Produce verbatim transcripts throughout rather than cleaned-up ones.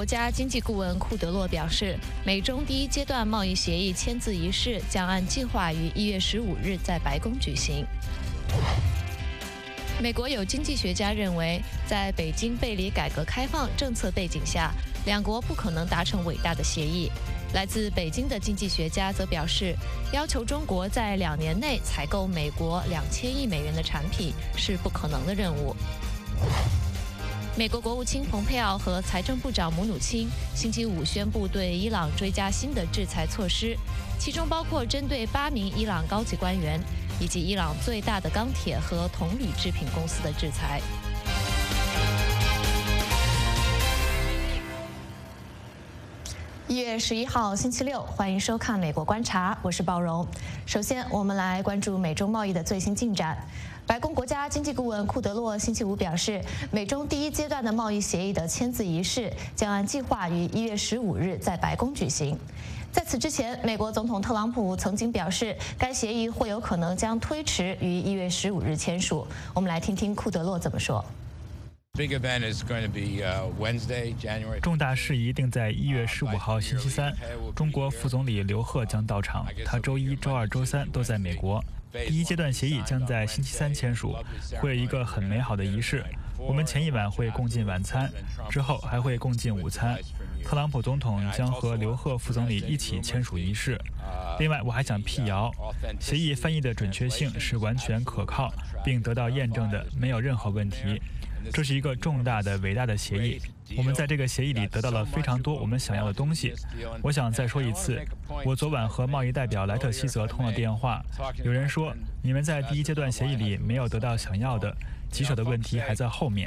国家经济顾问库德洛表示，美中第一阶段贸易协议签字仪式将按计划于一月十五日在白宫举行。美国有经济学家认为，在北京背离改革开放政策背景下，两国不可能达成伟大的协议。来自北京的经济学家则表示，要求中国在两年内采购美国两千亿美元的产品是不可能的任务。美国国务卿蓬佩奥和财政部长姆努钦星期五宣布对伊朗追加新的制裁措施，其中包括针对八名伊朗高级官员以及伊朗最大的钢铁和铜铝制品公司的制裁。一月十一号星期六，欢迎收看《美国观察》，我是鲍荣。首先，我们来关注美中贸易的最新进展。白宫国家经济顾问库德洛星期五表示，美中第一阶段的贸易协议的签字仪式将按计划于一月十五日在白宫举行。在此之前，美国总统特朗普曾经表示，该协议或有可能将推迟于一月十五日签署。我们来听听库德洛怎么说。 重大事宜定在一月十五号星期三，中国副总理刘鹤将到场，他周一、周二、周三都在美国。第一阶段协议将在星期三签署，会有一个很美好的仪式。我们前一晚会共进晚餐，之后还会共进午餐。特朗普总统将和刘鹤副总理一起签署仪式。另外，我还想辟谣，协议翻译的准确性是完全可靠并得到验证的，没有任何问题。这是一个重大的、伟大的协议。我们在这个协议里得到了非常多我们想要的东西。我想再说一次，我昨晚和贸易代表莱特希泽通了电话。有人说，你们在第一阶段协议里没有得到想要的，棘手的问题还在后面。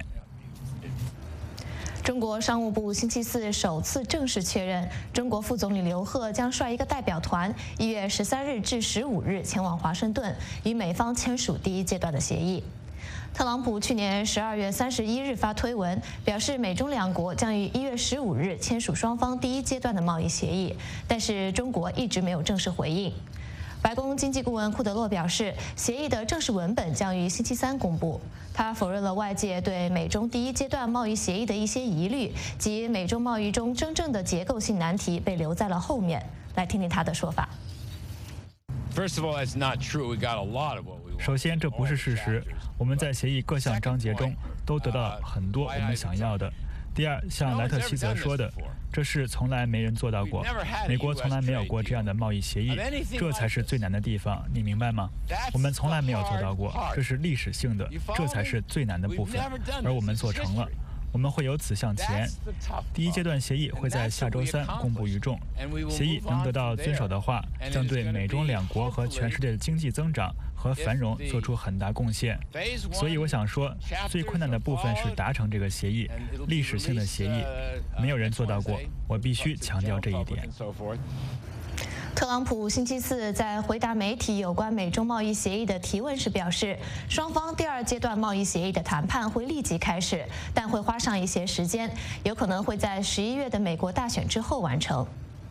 中国商务部星期四首次正式确认，中国副总理刘鹤将率一个代表团，一月十三日至十五日前往华盛顿，与美方签署第一阶段的协议。特朗普去年十二月三十一日发推文，表示美中两国将于一月十五日签署双方第一阶段的贸易协议，但是中国一直没有正式回应。白宫经济顾问库德洛表示，协议的正式文本将于星期三公布。他否认了外界对美中第一阶段贸易协议的一些疑虑，即美中贸易中真正的结构性难题被留在了后面。来听听他的说法。 首先，这不是事实。我们在协议各项章节中都得到了很多我们想要的。第二，像莱特希泽说的，这是从来没人做到过，美国从来没有过这样的贸易协议，这才是最难的地方，你明白吗？我们从来没有做到过，这是历史性的，这才是最难的部分，而我们做成了。我们会由此向前。第一阶段协议会在下周三公布于众。协议能得到遵守的话，将对美中两国和全世界的经济增长和繁荣做出很大贡献。所以我想说，最困难的部分是达成这个协议，历史性的协议，没有人做到过。我必须强调这一点。 特朗普星期四在回答媒体有关美中贸易协议的提问时表示，双方第二阶段贸易协议的谈判会立即开始，但会花上一些时间，有可能会在十一月的美国大选之后完成。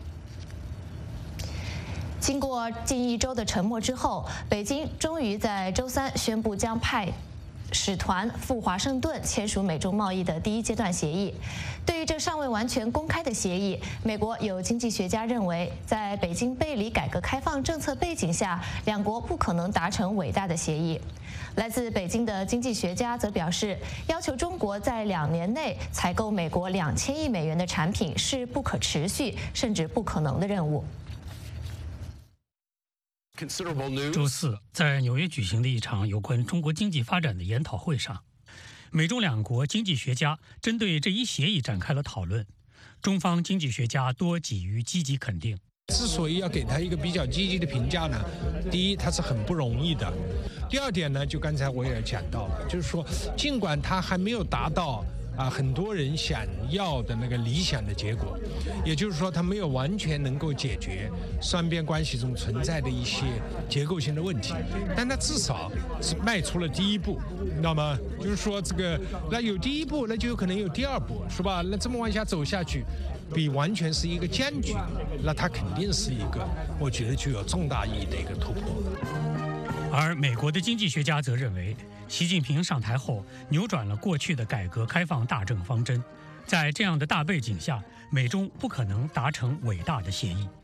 经过近一周的沉默之后，北京终于在周三宣布将派使团赴华盛顿签署美中贸易的第一阶段协议。对于这尚未完全公开的协议，美国有经济学家认为，在北京背离改革开放政策背景下，两国不可能达成伟大的协议。来自北京的经济学家则表示，要求中国在两年内采购美国两千亿美元的产品是不可持续甚至不可能的任务。 周四，在纽约举行的一场有关中国经济发展的研讨会上，美中两国经济学家针对这一协议展开了讨论。中方经济学家多给予积极肯定。 之所以要给他一个比较积极的评价呢，第一，他是很不容易的；第二点呢，就刚才我也讲到了，就是说，尽管他还没有达到啊，很多人想要的那个理想的结果，也就是说，它没有完全能够解决双边关系中存在的一些结构性的问题，但它至少是迈出了第一步。那么就是说，这个那有第一步，那就有可能有第二步，是吧？那这么往下走下去，比完全是一个僵局，那它肯定是一个我觉得具有重大意义的一个突破。 而美国的经济学家则认为，习近平上台后扭转了过去的改革开放大政方针， 在这样的大背景下，美中不可能达成伟大的协议。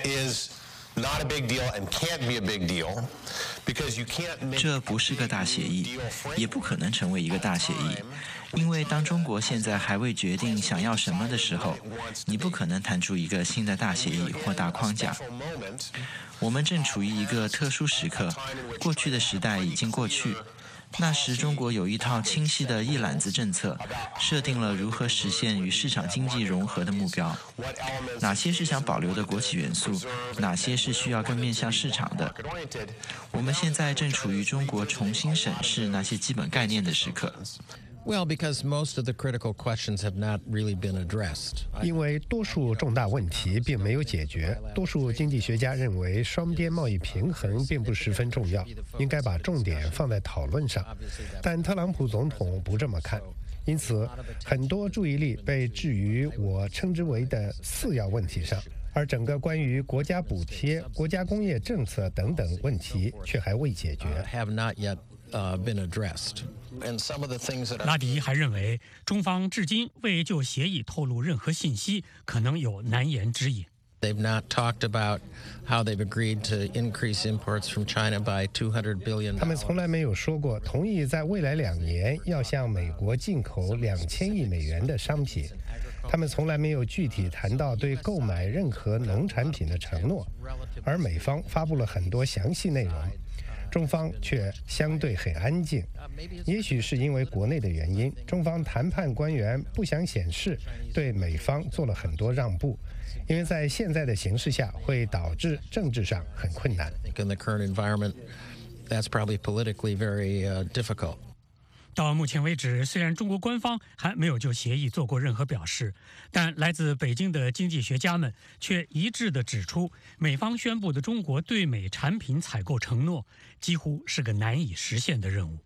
这不是个大协议，也不可能成为一个大协议，因为当中国现在还未决定想要什么的时候，你不可能谈出一个新的大协议或大框架。我们正处于一个特殊时刻，过去的时代已经过去。那时，中国有一套清晰的一揽子政策，设定了如何实现与市场经济融合的目标，哪些是想保留的国企元素，哪些是需要更面向市场的。我们现在正处于中国重新审视那些基本概念的时刻。 Well, because most of the critical questions have not really been addressed. 因为多数重大问题并没有解决，多数经济学家认为双边贸易平衡并不十分重要，应该把重点放在讨论上。但特朗普总统不这么看，因此很多注意力被置于我称之为的次要问题上，而整个关于国家补贴、国家工业政策等等问题却还未解决。 Have not yet uh, been addressed. 拉迪还认为，中方至今未就协议透露任何信息，可能有难言之隐。 They've not talked about how they've agreed to increase imports from China by two hundred billion. 他们从来没有说过同意在未来两年要向美国进口两千亿美元的商品。他们从来没有具体谈到对购买任何农产品的承诺，而美方发布了很多详细内容。中方却相对很安静，也许是因为国内的原因，中方谈判官员不想显示对美方做了很多让步，因为在现在的形势下会导致政治上很困难。 In the current environment, that's probably politically very uh, difficult. 到目前为止，虽然中国官方还没有就协议做过任何表示，但来自北京的经济学家们却一致地指出，美方宣布的中国对美产品采购承诺几乎是个难以实现的任务。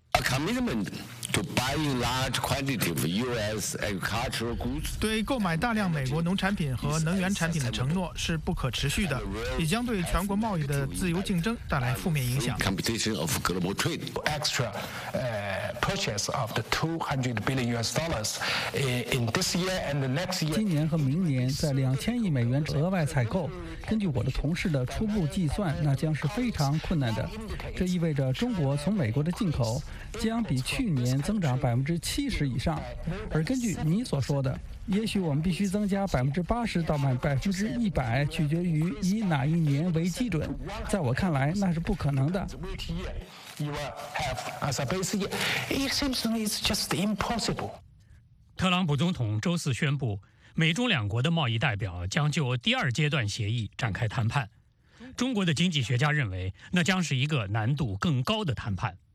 对购买大量美国农产品和能源产品的承诺是不可持续的，也将对全国贸易的自由竞争带来负面影响。 Extra uh, purchase of the two hundred billion U S dollars in this year and the next year. 今年和明年在两千亿美元额外采购，根据我的同事的初步计算，那将是非常困难的。这意味着中国从美国的进口将比去年增长百分之七十以上，而根据你所说的，也许我们必须增加百分之八十到百分之一百，取决于以哪一年为基准。在我看来，那是不可能的。 特朗普总统周四宣布，美中两国的贸易代表将就第二阶段协议展开谈判。中国的经济学家认为，那将是一个难度更高的谈判。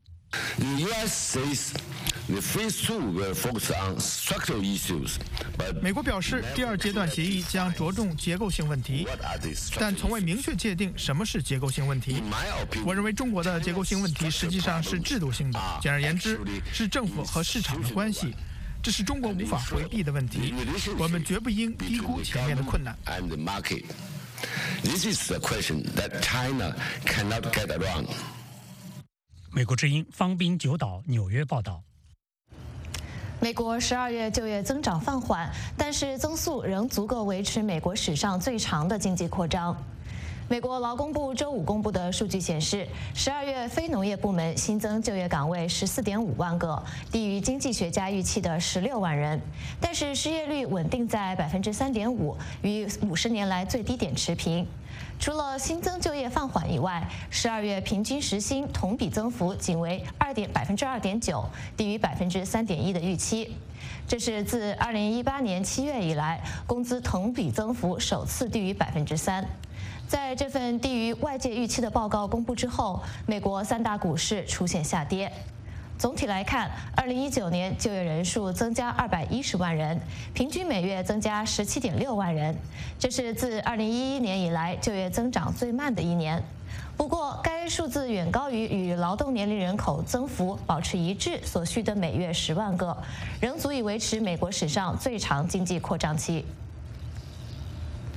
美国表示，第二阶段协议将着重结构性问题，但从未明确界定什么是结构性问题。我认为中国的结构性问题实际上是制度性的，简而言之，是政府和市场的关系。这是中国无法回避的问题，我们绝不应低估前面的困难。 This is a question that China cannot get around. 美国之音方斌九岛纽约报道。 美国十二月就业增长放缓，但是增速仍足够维持美国史上最长的经济扩张。美国劳工部周五公布的数据显示，十二月非农业部门新增就业岗位十四点五万个，低于经济学家预期的十六万人。但是失业率稳定在百分之三点五，与五十年来最低点持平。除了新增就业放缓以外，十二月平均时薪同比增幅仅为二点百分之二点九，低于百分之三点一的预期。这是自二零一八年七月以来，工资同比增幅首次低于百分之三。在这份低于外界预期的报告公布之后，美国三大股市出现下跌。总体来看，二零一九年就业人数增加二百一十万人，平均每月增加十七点六万人，这是自二零一一年以来就业增长最慢的一年。不过，该数字远高于与劳动年龄人口增幅保持一致所需的每月十万个，仍足以维持美国史上最长经济扩张期。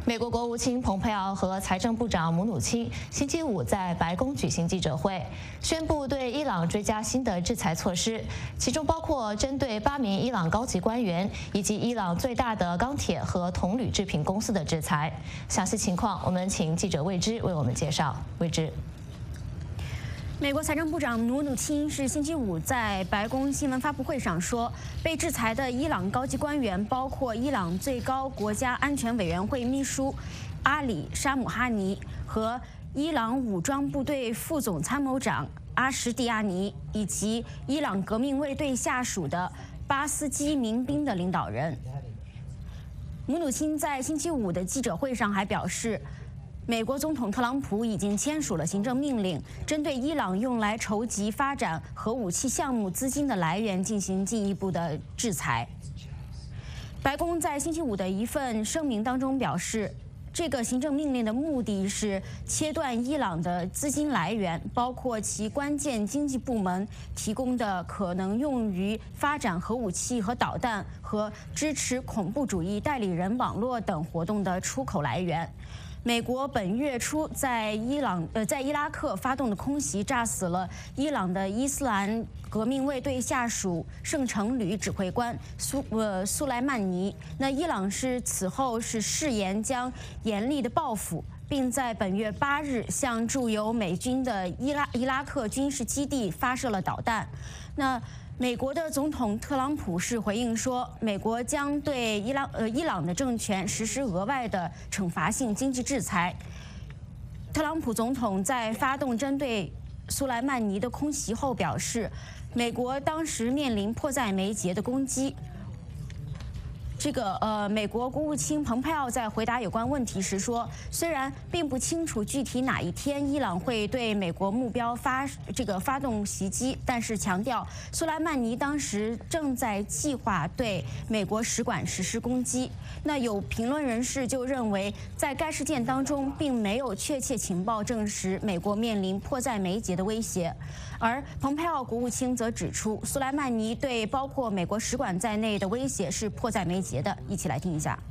美国国务卿蓬佩奥和财政部长姆努钦星期五在白宫举行记者会，宣布对伊朗追加新的制裁措施，其中包括针对八名伊朗高级官员以及伊朗最大的钢铁和铜铝制品公司的制裁。详细情况，我们请记者魏之为我们介绍。魏之。 美国财政部长姆努钦是星期五在白宫新闻发布会上说，被制裁的伊朗高级官员包括伊朗最高国家安全委员会秘书阿里沙姆哈尼和伊朗武装部队副总参谋长阿什蒂亚尼，以及伊朗革命卫队下属的巴斯基民兵的领导人。姆努钦在星期五的记者会上还表示，美国总统特朗普已经签署了行政命令，针对伊朗用来筹集发展核武器项目资金的来源进行进一步的制裁。白宫在星期五的一份声明当中表示，这个行政命令的目的是切断伊朗的资金来源，包括其关键经济部门提供的可能用于发展核武器和导弹和支持恐怖主义代理人网络等活动的出口来源。美国本月初在伊朗呃在伊拉克发动的空袭，炸死了伊朗的伊斯兰革命卫队下属圣城旅指挥官苏呃苏莱曼尼。那伊朗是此后是誓言将严厉的报复，并在本月八日向驻有美军的伊拉伊拉克军事基地发射了导弹。那美国的总统特朗普是回应说，美国将对伊朗呃伊朗的政权实施额外的惩罚性经济制裁。特朗普总统在发动针对苏莱曼尼的空袭后表示，美国当时面临迫在眉睫的攻击。这个呃，美国国务卿蓬佩奥在回答有关问题时说，虽然并不清楚具体哪一天伊朗会对美国目标发这个发动袭击，但是强调苏莱曼尼当时正在计划对美国使馆实施攻击。那有评论人士就认为，在该事件当中并没有确切情报证实美国面临迫在眉睫的威胁。而蓬佩奥国务卿则指出，苏莱曼尼对包括美国使馆在内的威胁是迫在眉睫的。一起来听一下。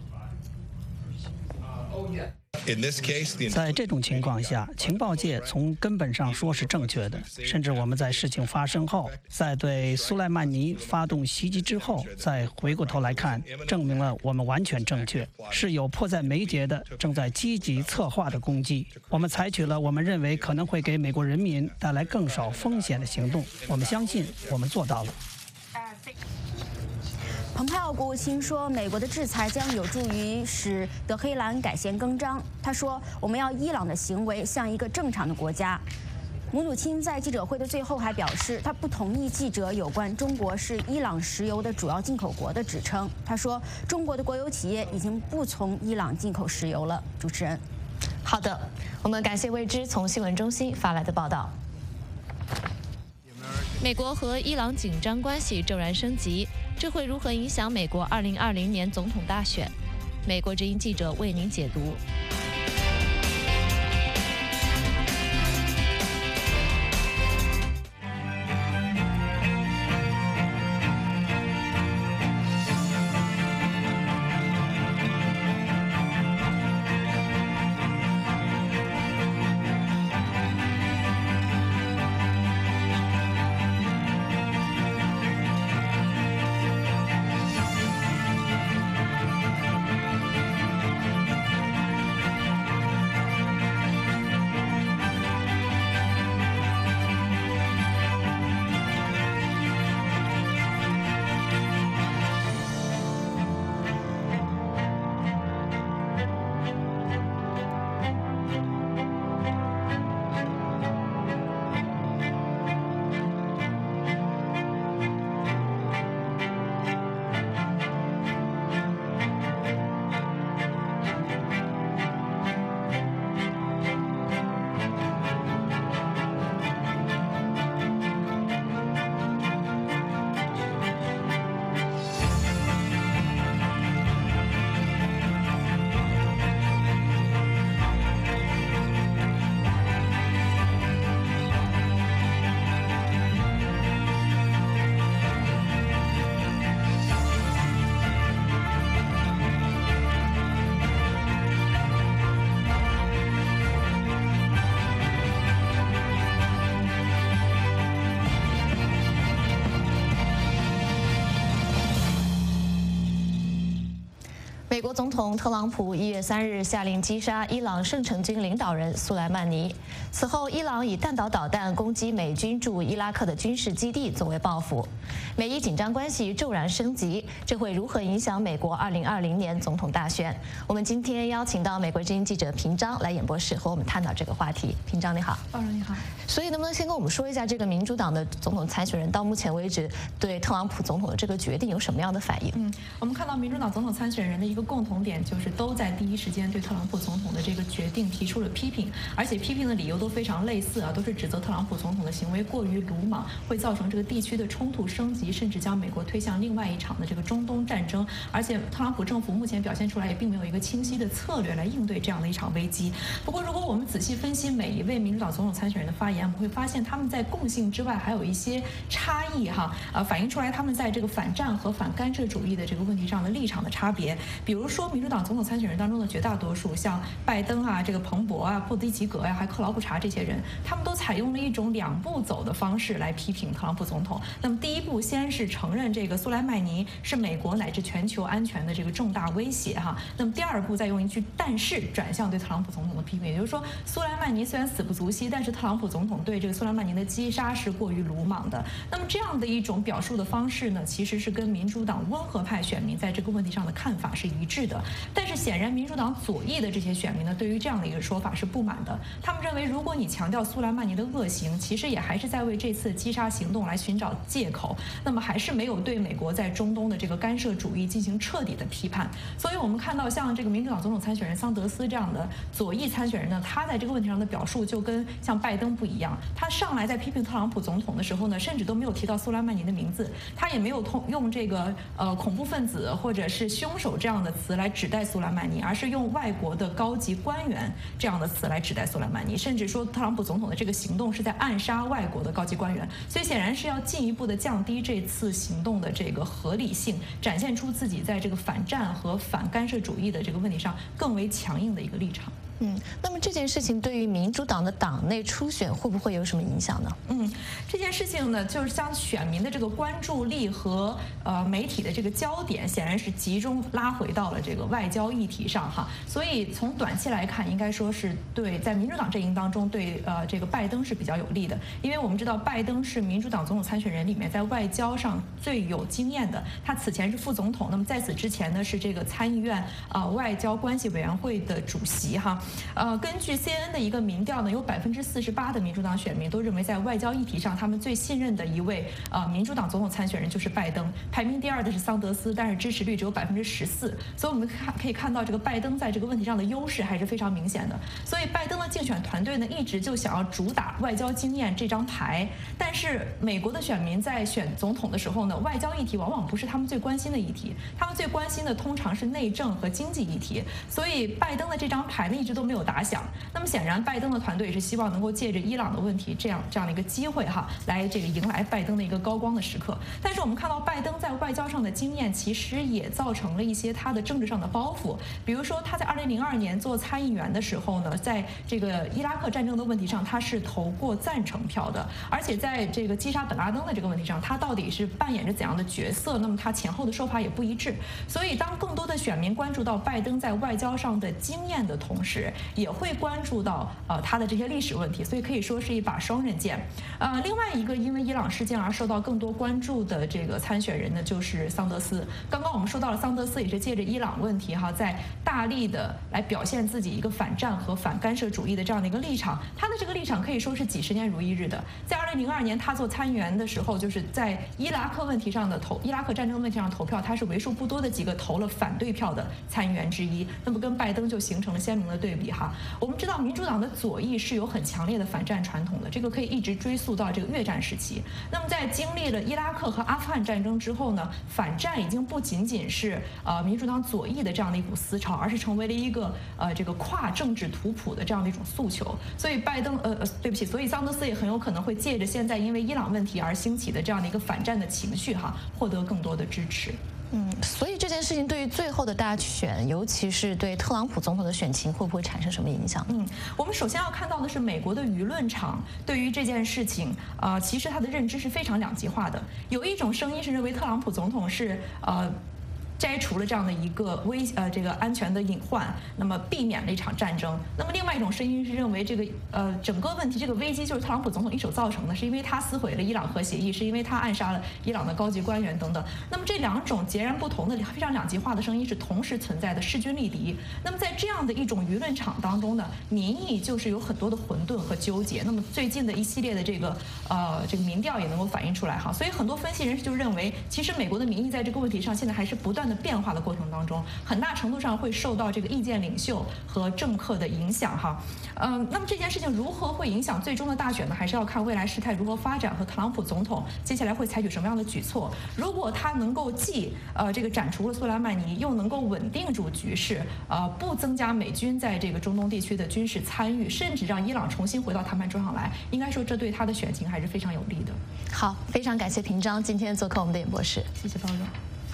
在这种情况下，情报界从根本上说是正确的，甚至我们在事情发生后，在对苏莱曼尼发动袭击之后，再回过头来看，证明了我们完全正确，是有迫在眉睫的、正在积极策划的攻击。我们采取了我们认为可能会给美国人民带来更少风险的行动，我们相信我们做到了。 蓬佩奥国务卿说，美国的制裁将有助于使德黑兰改弦更张。他说，我们要伊朗的行为像一个正常的国家。姆努钦在记者会的最后还表示，他不同意记者有关中国是伊朗石油的主要进口国的指称。他说，中国的国有企业已经不从伊朗进口石油了。主持人， 好的，我们感谢魏之从新闻中心发来的报道。美国和伊朗紧张关系骤然升级，这会如何影响美国二零二零年总统大选？美国之音记者为您解读。 美国总统特朗普一月三日下令击杀伊朗圣城军领导人苏莱曼尼。此后，伊朗以弹道导弹攻击美军驻伊拉克的军事基地作为报复。美伊紧张关系骤然升级，这会如何影响美国二零二零年总统大选？我们今天邀请到美国之音记者平章来演播室和我们探讨这个话题。平章你好， 报长你好。 所以能不能先跟我们说一下，这个民主党的总统参选人到目前为止对特朗普总统的这个决定有什么样的反应？ 嗯，我们看到民主党总统参选人的一个共同点就是都在第一时间对特朗普总统的这个决定提出了批评，而且批评的理由都非常类似啊，都是指责特朗普总统的行为过于鲁莽，会造成这个地区的冲突升级，甚至将美国推向另外一场的这个中东战争。而且特朗普政府目前表现出来也并没有一个清晰的策略来应对这样的一场危机。不过，如果我们仔细分析每一位民主党总统参选人的发言，我们会发现他们在共性之外还有一些差异哈，呃，反映出来他们在这个反战和反干涉主义的这个问题上的立场的差别。比如说，民主党总统参选人当中的绝大多数，像拜登啊、这个彭博啊、布迪吉格呀、啊，还克劳普查这些人，他们都采用了一种两步走的方式来批评特朗普总统。那么，第一步先是承认这个苏莱曼尼是美国乃至全球安全的这个重大威胁哈。那么，第二步再用一句“但是”转向对特朗普总统的批评，也就是说，苏莱曼尼虽然死不足惜，但是特朗普总统对这个苏莱曼尼的击杀是过于鲁莽的。那么，这样的一种表述的方式呢，其实是跟民主党温和派选民在这个问题上的看法是一致的。但是显然，民主党左翼的这些选民呢，对于这样的一个说法是不满的。他们认为，如果你强调苏莱曼尼的恶行，其实也还是在为这次击杀行动来寻找借口，那么还是没有对美国在中东的这个干涉主义进行彻底的批判。所以我们看到，像这个民主党总统参选人桑德斯这样的左翼参选人呢，他在这个问题上的表述就跟像拜登不一样。他上来在批评特朗普总统的时候呢，甚至都没有提到苏莱曼尼的名字，他也没有通用这个呃恐怖分子或者是凶手这样的词来指代苏莱曼尼，而是用外国的高级官员这样的词来指代苏莱曼尼，甚至说特朗普总统的这个行动是在暗杀外国的高级官员，所以显然是要进一步的降低这次行动的这个合理性，展现出自己在这个反战和反干涉主义的这个问题上更为强硬的一个立场。 嗯，那么这件事情对于民主党的党内初选会不会有什么影响呢？ 嗯，这件事情呢，就是将选民的这个关注力和呃媒体的这个焦点，显然是集中拉回到了这个外交议题上哈。所以从短期来看，应该说是对在民主党阵营当中对呃这个拜登是比较有利的，因为我们知道拜登是民主党总统参选人里面在外交上最有经验的，他此前是副总统，那么在此之前呢是这个参议院啊、呃、外交关系委员会的主席哈。呃，根据 C N N 的一个民调呢，有百分之四十八的民主党选民都认为，在外交议题上，他们最信任的一位呃民主党总统参选人就是拜登。排名第二的是桑德斯，但是支持率只有百分之十四。所以我们看可以看到，这个拜登在这个问题上的优势还是非常明显的。所以拜登的竞选团队呢，一直就想要主打外交经验这张牌。但是美国的选民在选总统的时候呢，外交议题往往不是他们最关心的议题，他们最关心的通常是内政和经济议题。所以拜登的这张牌呢，一直都没有打响。那么显然，拜登的团队也是希望能够借着伊朗的问题这样这样的一个机会哈，来这个迎来拜登的一个高光的时刻。但是我们看到，拜登在外交上的经验其实也造成了一些他的政治上的包袱。比如说，他在二零零二年做参议员的时候呢，在这个伊拉克战争的问题上，他是投过赞成票的，而且在这个击杀本拉登的这个问题上，他到底是扮演着怎样的角色？那么他前后的说法也不一致。所以，当更多的选民关注到拜登在外交上的经验的同时，也会关注到呃他的这些历史问题，所以可以说是一把双刃剑。呃，另外一个因为伊朗事件而受到更多关注的这个参选人呢，就是桑德斯。刚刚我们说到了，桑德斯也是借着伊朗问题哈，在大力的来表现自己一个反战和反干涉主义的这样的一个立场。他的这个立场可以说是几十年如一日的。在二零零二年他做参议员的时候，就是在伊拉克问题上的投伊拉克战争问题上投票，他是为数不多的几个投了反对票的参议员之一。那么跟拜登就形成了鲜明的对比哈。我们知道民主党的左翼是有很强烈的反战传统的，这个可以一直追溯到这个越战时期。那么在经历了伊拉克和阿富汗战争之后呢，反战已经不仅仅是呃民主党左翼的这样的一股思潮，而是成为了一个呃这个跨政治图谱的这样的一种诉求。所以拜登呃呃对不起，所以桑德斯也很有可能会借着现在因为伊朗问题而兴起的这样的一个反战的情绪哈，获得更多的支持。 嗯，所以这件事情对于最后的大选，尤其是对特朗普总统的选情，会不会产生什么影响？ 嗯，我们首先要看到的是美国的舆论场对于这件事情，呃，其实他的认知是非常两极化的。有一种声音是认为特朗普总统是呃。 摘除了这样的一个危呃这个安全的隐患，那么避免了一场战争。那么另外一种声音是认为这个呃整个问题这个危机就是特朗普总统一手造成的，是因为他撕毁了伊朗核协议，是因为他暗杀了伊朗的高级官员等等。那么这两种截然不同的非常两极化的声音是同时存在的，势均力敌。那么在这样的一种舆论场当中呢，民意就是有很多的混沌和纠结。那么最近的一系列的这个呃这个民调也能够反映出来哈，所以很多分析人士就认为，其实美国的民意在这个问题上现在还是不断的变化的过程当中，很大程度上会受到这个意见领袖和政客的影响哈。嗯，那么这件事情如何会影响最终的大选呢？还是要看未来事态如何发展和特朗普总统接下来会采取什么样的举措。如果他能够既呃这个斩除了苏莱曼尼，又能够稳定住局势，呃不增加美军在这个中东地区的军事参与，甚至让伊朗重新回到谈判桌上来，应该说这对他的选情还是非常有利的。 好，非常感谢平章今天做客我们的演播室， 谢谢包容。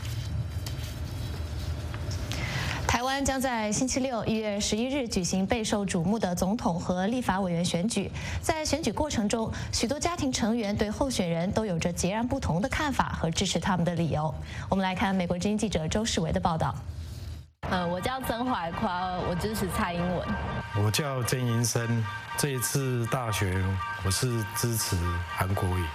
台湾将在星期六一月十一日举行备受瞩目的总统和立法委员选举。在选举过程中，许多家庭成员对候选人都有着截然不同的看法和支持他们的理由。我们来看美国之音记者周世维的报道。 呃，我叫曾怀夸，我支持蔡英文。 我叫曾银生，这一次大选我是支持韩国瑜。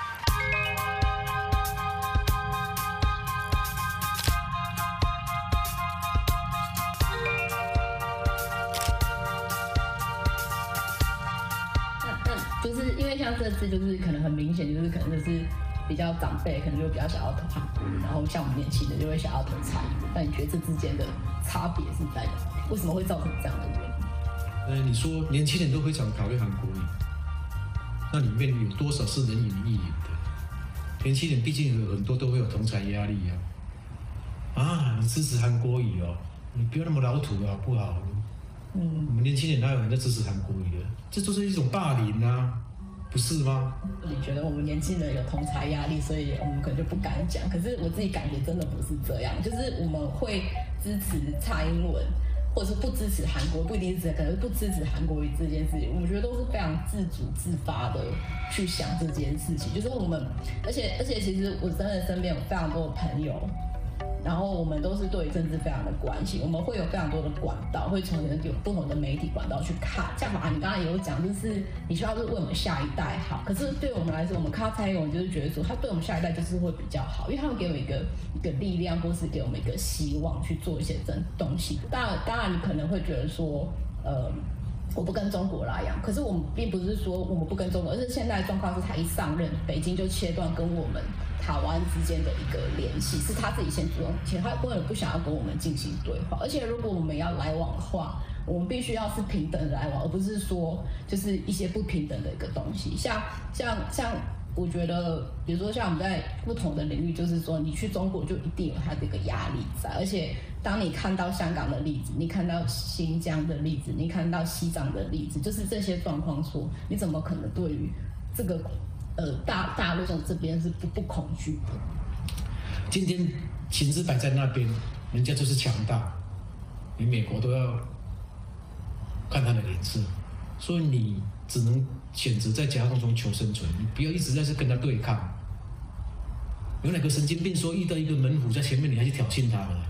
就是因为像这次就是可能很明显，就是可能就是比较长辈，可能就比较想要投韩国瑜，然后像我们年轻人就会想要投蔡英文。那你觉得这之间的差别是在哪里？为什么会造成这样的原因？ 呃，你说年轻人都非常讨厌韩国瑜，那里面有多少是人云亦云的？年轻人毕竟有很多都会有同侪压力啊。啊，你支持韩国瑜哦，你不要那么老土好不好？嗯，我们年轻人哪有人在支持韩国瑜的？这就是一种霸凌啊，不是吗？ 你觉得我们年轻人有同侪压力，所以我们可能就不敢讲。可是我自己感觉真的不是这样，就是我们会支持蔡英文，或者是不支持韩国，不一定是可能是不支持韩国瑜这件事情，我觉得都是非常自主自发的去想这件事情。就是我们，而且而且其实我真的身边有非常多的朋友。然后我们都是对政治非常的关心，我们会有非常多的管道，会从有不同的媒体管道去看。像啊，你刚刚也有讲，就是你需要是为我们下一代好。可是对我们来说，我们看到蔡英文就是觉得说，他对我们下一代就是会比较好，因为他们给我们一个一个力量，或是给我们一个希望去做一些真东西。当然，当然你可能会觉得说，呃。我不跟中国拉洋，可是我们并不是说我们不跟中国，而是现在的状况是他一上任，北京就切断跟我们台湾之间的一个联系，是他自己先主动，且他根本不想要跟我们进行对话。而且如果我们要来往的话，我们必须要是平等的来往，而不是说就是一些不平等的一个东西。像像像，我觉得，比如说像我们在不同的领域，就是说你去中国就一定有它的一个压力在，而且当你看到香港的例子，你看到新疆的例子，你看到西藏的例子，就是这些状况说，你怎么可能对于这个呃大大陆这边是不不恐惧的？ 今天形势摆在那边，人家就是强大，你美国都要看他的脸色，所以你只能选择在夹缝中求生存，你不要一直在这跟他对抗。有哪个神经病说遇到一个门虎在前面，你还去挑衅他了？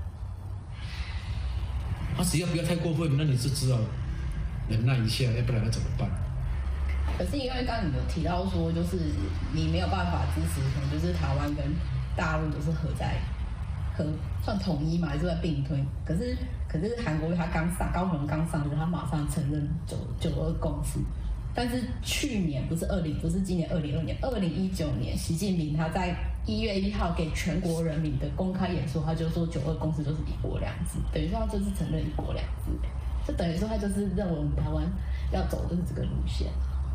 他只要不要太过分，那你就知道忍耐一下，要不然要怎么办？ 可是因为刚刚你有提到说，就是你没有办法支持，可能就是台湾跟大陆都是合在合算统一嘛，还是在并推？可是可是韩国他刚上，高虹刚上任，他马上承认九九二共识。但是去年不是二零，不是今年二零二年，二零一九年，习近平他在一月一号给全国人民的公开演说，他就说九二共识就是一国两制，等于说他就是承认一国两制，就等于说他就是认为我们台湾要走的是这个路线。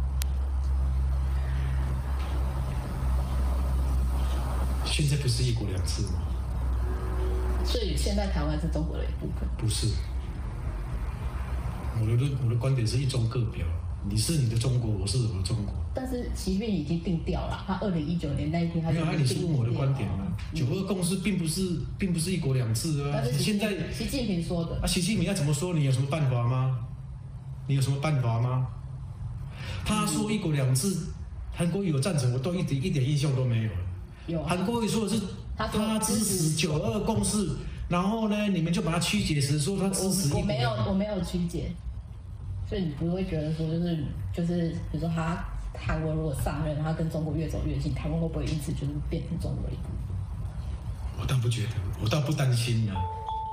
现在不是一国两制吗？ 所以现在台湾是中国的一部分？ 不是，我的我的观点是一中各表。你是你的中国，我是我的中国。 但是习近平已经定调了，他二零一九年那一天他就没有，那你是问我的观点吗？九二共识并不是并不是一国两制啊。 但是现在习近平说的。 啊，习近平要怎么说？你有什么办法吗？你有什么办法吗？他说一国两制，韩国瑜有赞成，我都一点一点印象都没有。 有。 韩国瑜说的是他支持九二共识。 然后呢，你们就把它曲解成说他支持一国。 我没有，我没有曲解，所以你不会觉得说就是就是，比如说他韩国如果上任，他跟中国越走越近，台湾会不会因此就是变成中国的一部分？ 我倒不觉得，我倒不担心呢、啊。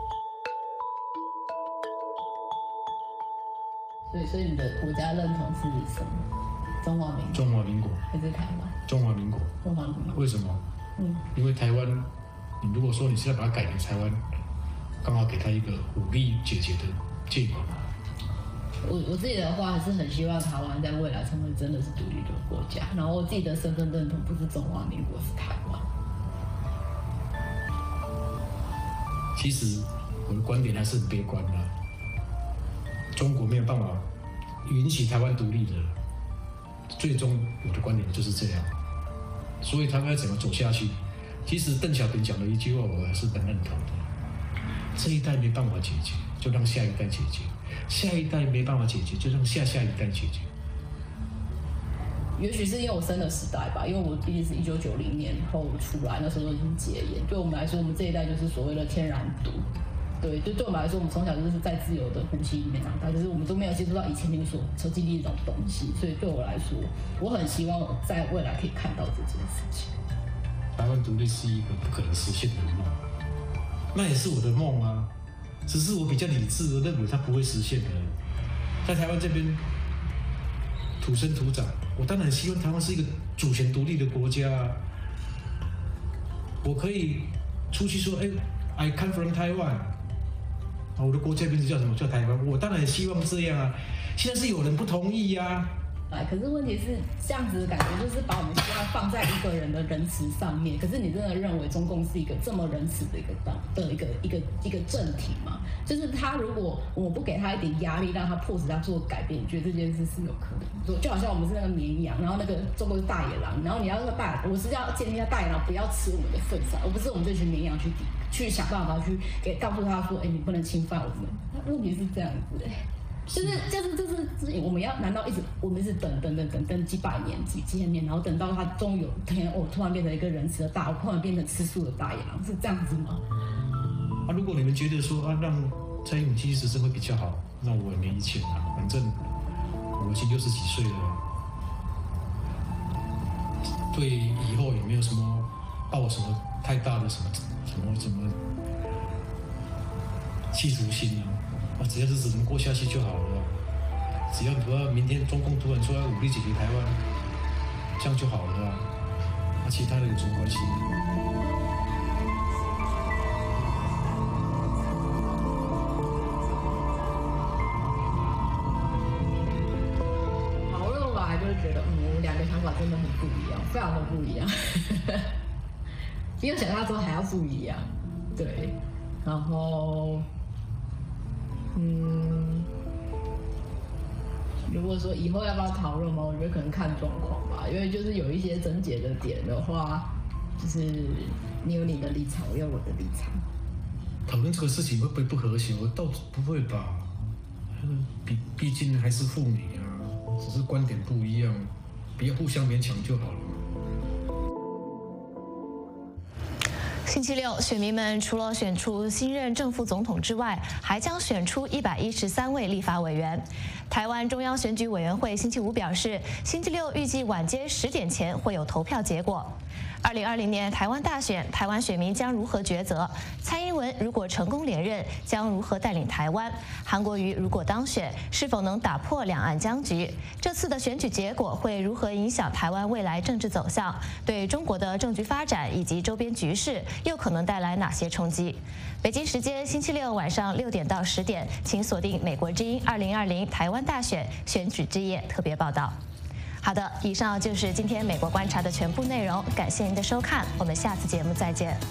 所以，所以你的国家认同是什么？中华民国？ 中华民国还是台湾？ 中华民国。 中华民国。 为什么？ 嗯， 因为台湾，你如果说你是要把它改成台湾，刚好给他一个武力解决的借口。 我我自己的话还是很希望台湾在未来成为真的是独立的国家，然后我自己的身份认同不是中华民国，是台湾。 其实我的观点还是很悲观的，中国没有办法允许台湾独立的，最终我的观点就是这样。所以他们要怎么走下去？其实邓小平讲的一句话，我还是很认同的：这一代没办法解决，就让下一代解决；下一代没办法解决，就让下下一代解决。 也许是因为我生的时代吧，因为我毕竟是一九九零年后出来，那时候都已经戒严。对我们来说，我们这一代就是所谓的天然毒。对，就对我们来说，我们从小就是在自由的呼吸里面长大，就是我们都没有接触到以前那所所经历的这种东西。所以对我来说，我很希望在未来可以看到这件事情。 台湾独立是一个不可能实现的梦，那也是我的梦啊。只是我比较理智的认为它不会实现的。在台湾这边土生土长，我当然希望台湾是一个主权独立的国家啊。我可以出去说，哎 ，I come from Taiwan， 我的国家名字叫什么？叫台湾。我当然希望这样啊。现在是有人不同意呀、啊。 哎，可是问题是这样子的感觉，就是把我们希望放在一个人的仁慈上面。可是你真的认为中共是一个这么仁慈的一个党的一个一个一个政体吗？就是他如果我们不给他一点压力，让他迫使他做改变，你觉得这件事是有可能？就就好像我们是那个绵羊，然后那个中国是大野狼，然后你要那个大，我是要建立大野狼不要吃我们的粪扫，而不是我们这群绵羊去抵去想办法去给告诉他说，哎，你不能侵犯我们。问题是这样子、欸。就是就是就是我们要难道一直我们一直等等等等等几百年几千年，然后等到他终于有一天哦突然变成一个仁慈的大，突然变成吃素的大野狼，是这样子吗？ 啊，如果你们觉得说啊让蔡英文继续执政会比较好，那我也没意见啊，反正我已经六十几岁了，对以后也没有什么抱什么太大的什么什么什么企图心啊。啊，只要是只能过下去就好了，只要不要明天中共突然说要武力解决台湾，这样就好了啊。那其他的有什么关系？ 讨论完就是觉得，嗯，我们两个想法真的很不一样，非常的不一样，比我想象中还要不一样。对，然后。嗯，如果说以后要不要讨论吗？我觉得可能看状况吧，因为就是有一些症结的点的话，就是你有你的立场，我有我的立场。 讨论这个事情会不会不和谐？我倒不会吧，毕毕竟还是父女啊，只是观点不一样，不要互相勉强就好了。 星期六，选民们除了选出新任正副总统之外，还将选出一百一十三位立法委员。台湾中央选举委员会星期五表示，星期六预计晚间十点前会有投票结果。二零二零年台湾大选，台湾选民将如何抉择？蔡英文如果成功连任，将如何带领台湾？韩国瑜如果当选，是否能打破两岸僵局？这次的选举结果会如何影响台湾未来政治走向？对中国的政局发展以及周边局势又可能带来哪些冲击？北京时间星期六晚上六点到十点，请锁定美国之音二零二零台湾大选选举之夜特别报道。好的，以上就是今天美国观察的全部内容，感谢您的收看，我们下次节目再见。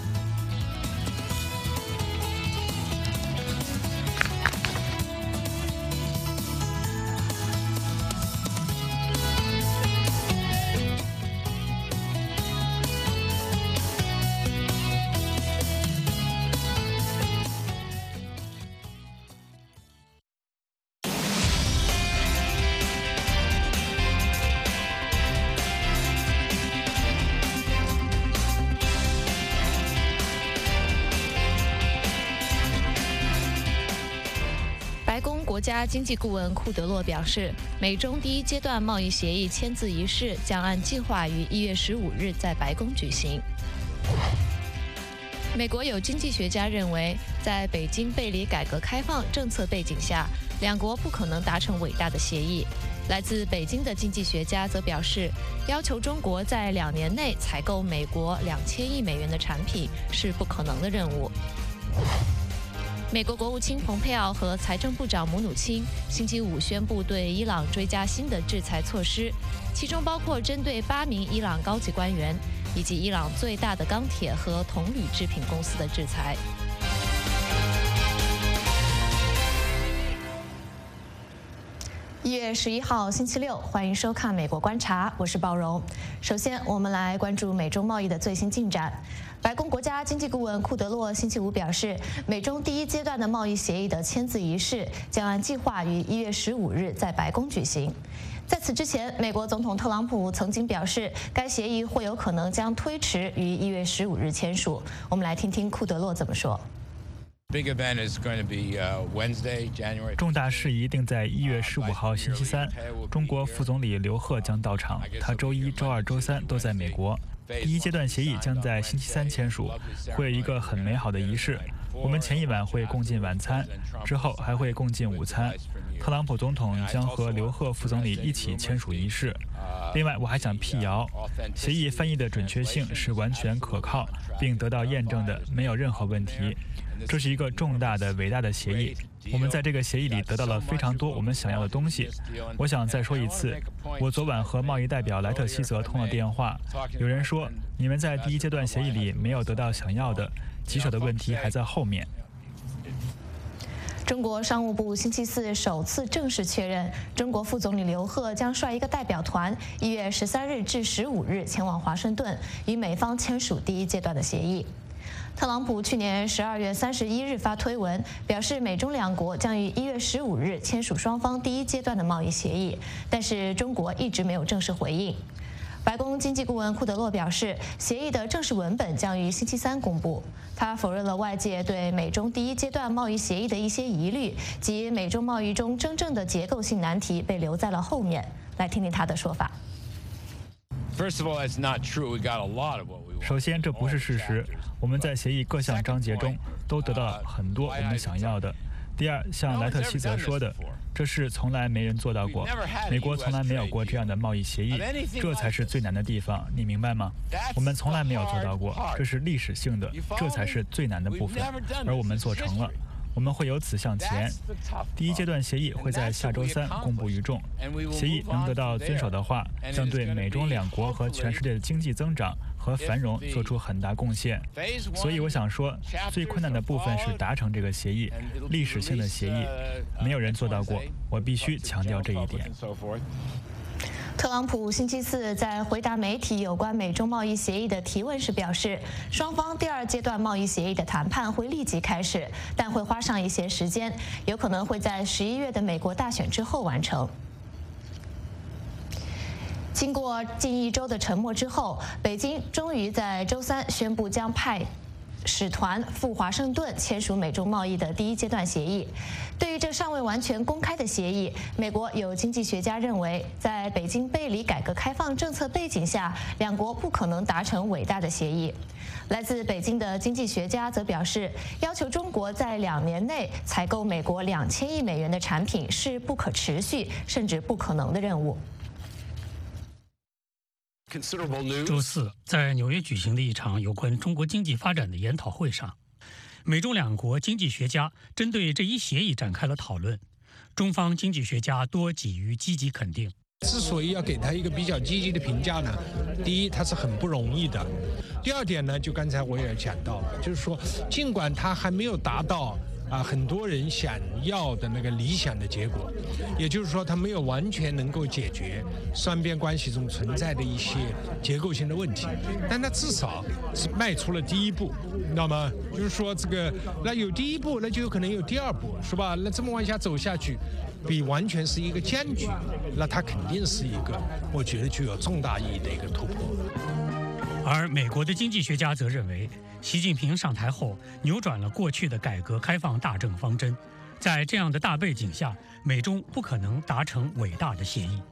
国家经济顾问库德洛表示，美中第一阶段贸易协议签字仪式将按计划于一月十五日在白宫举行。美国有经济学家认为，在北京背离改革开放政策背景下，两国不可能达成伟大的协议。来自北京的经济学家则表示，要求中国在两年内采购美国两千亿美元的产品是不可能的任务。美国国务卿蓬佩奥和财政部长姆努钦星期五宣布对伊朗追加新的制裁措施，其中包括针对八名伊朗高级官员以及伊朗最大的钢铁和铜铝制品公司的制裁。一月十一号星期六，欢迎收看《美国观察》，我是鲍荣。首先，我们来关注美中贸易的最新进展。白宫国家经济顾问库德洛星期五表示，美中第一阶段的贸易协议的签字仪式将按计划于一月十五日在白宫举行。在此之前，美国总统特朗普曾经表示，该协议或有可能将推迟于一月十五日签署。我们来听听库德洛怎么说。 重大事宜定在一月十五号星期三，中国副总理刘鹤将到场。他周一、周二、周三都在美国。第一阶段协议将在星期三签署，会有一个很美好的仪式。我们前一晚会共进晚餐，之后还会共进午餐。特朗普总统将和刘鹤副总理一起签署仪式。另外，我还想辟谣，协议翻译的准确性是完全可靠并得到验证的，没有任何问题。这是一个重大的、伟大的协议。我们在这个协议里得到了非常多我们想要的东西。我想再说一次，我昨晚和贸易代表莱特希泽通了电话。有人说，你们在第一阶段协议里没有得到想要的，棘手的问题还在后面。 中国商务部星期四首次正式确认，中国副总理刘鹤将率一个代表团，一月十三日至十五日前往华盛顿，与美方签署第一阶段的协议。特朗普去年十二月三十一日发推文，表示美中两国将于一月十五日签署双方第一阶段的贸易协议，但是中国一直没有正式回应。白宫经济顾问库德洛表示，协议的正式文本将于星期三公布。他否认了外界对美中第一阶段贸易协议的一些疑虑，即美中贸易中真正的结构性难题被留在了后面。来听听他的说法。 首先，这不是事实。我们在协议各项章节中都得到了很多我们想要的。第二，像莱特希泽说的，这是从来没人做到过，美国从来没有过这样的贸易协议，这才是最难的地方，你明白吗？我们从来没有做到过，这是历史性的，这才是最难的部分，而我们做成了。我们会由此向前。第一阶段协议会在下周三公布于众。协议能得到遵守的话，将对美中两国和全世界的经济增长和繁荣做出很大贡献。所以我想说，最困难的部分是达成这个协议，历史性的协议，没有人做到过。我必须强调这一点。 特朗普星期四在回答媒体有关美中贸易协议的提问时表示，双方第二阶段贸易协议的谈判会立即开始，但会花上一些时间，有可能会在十一月的美国大选之后完成。经过近一周的沉默之后，北京终于在周三宣布将派使团赴华盛顿签署美中贸易的第一阶段协议。对于这尚未完全公开的协议，美国有经济学家认为，在北京背离改革开放政策背景下，两国不可能达成伟大的协议。来自北京的经济学家则表示，要求中国在两年内采购美国两千亿美元的产品是不可持续甚至不可能的任务。 周四，在纽约举行的一场有关中国经济发展的研讨会上，美中两国经济学家针对这一协议展开了讨论。中方经济学家多给予积极肯定。 之所以要给他一个比较积极的评价呢，第一，他是很不容易的；第二点呢，就刚才我也讲到了，就是说，尽管他还没有达到啊，很多人想要的那个理想的结果，也就是说，它没有完全能够解决双边关系中存在的一些结构性的问题，但它至少是迈出了第一步。那么就是说，这个那有第一步，那就有可能有第二步，是吧？那这么往下走下去，比完全是一个僵局，那它肯定是一个我觉得具有重大意义的一个突破。 而美国的经济学家则认为，习近平上台后扭转了过去的改革开放大政方针， 在这样的大背景下，美中不可能达成伟大的协议。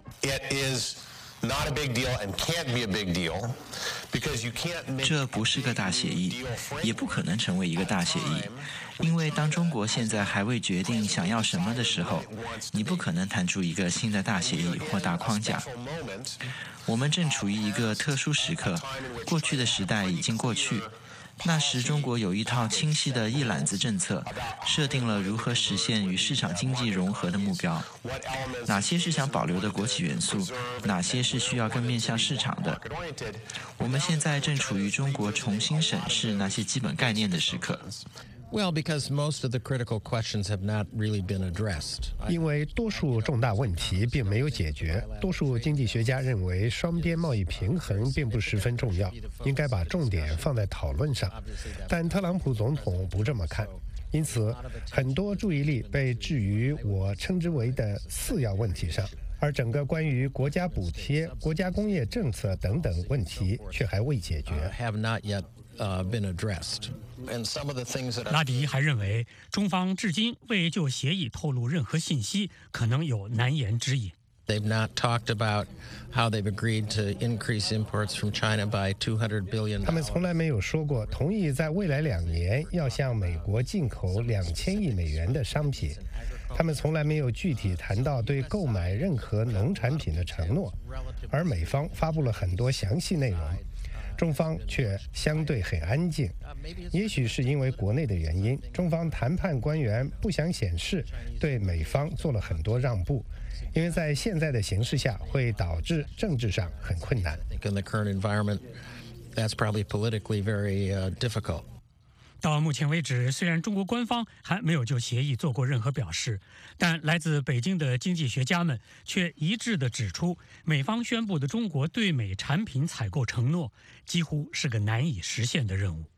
这不是个大协议，也不可能成为一个大协议，因为当中国现在还未决定想要什么的时候，你不可能谈出一个新的大协议或大框架。我们正处于一个特殊时刻，过去的时代已经过去。那时，中国有一套清晰的一揽子政策，设定了如何实现与市场经济融合的目标。哪些是想保留的国企元素，哪些是需要更面向市场的。我们现在正处于中国重新审视那些基本概念的时刻。 Well, because most of the critical questions have not really been addressed. 因为多数重大问题并没有解决，多数经济学家认为双边贸易平衡并不十分重要，应该把重点放在讨论上。但特朗普总统不这么看，因此很多注意力被置于我称之为的次要问题上，而整个关于国家补贴、国家工业政策等等问题却还未解决。 Have not yet uh, been addressed. 拉迪还认为，中方至今未就协议透露任何信息，可能有难言之隐。 They've not talked about how they've agreed to increase imports from China by two hundred billion. 他们从来没有说过同意在未来两年要向美国进口两千亿美元的商品。他们从来没有具体谈到对购买任何农产品的承诺，而美方发布了很多详细内容。中方却相对很安静，也许是因为国内的原因，中方谈判官员不想显示对美方做了很多让步，因为在现在的形势下会导致政治上很困难。 In the current environment, that's probably politically very uh, difficult. 到目前为止，虽然中国官方还没有就协议做过任何表示，但来自北京的经济学家们却一致地指出，美方宣布的中国对美产品采购承诺几乎是个难以实现的任务。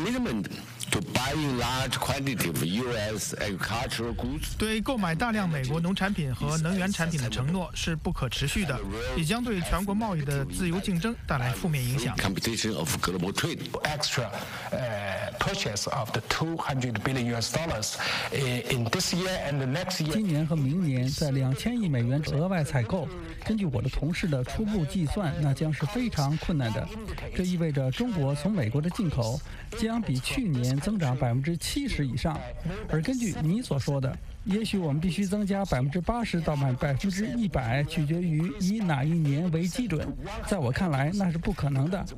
对购买大量美国农产品和能源产品的承诺是不可持续的，也将对全国贸易的自由竞争带来负面影响。 Extra purchase of the two hundred billion U S dollars in this year and the next year. 今年和明年在两千亿美元额外采购，根据我的同事的初步计算，那将是非常困难的。这意味着中国从美国的进口将比去年增长百分之七十以上，而根据你所说的，也许我们必须增加百分之八十到百分之一百，取决于以哪一年为基准。在我看来，那是不可能的。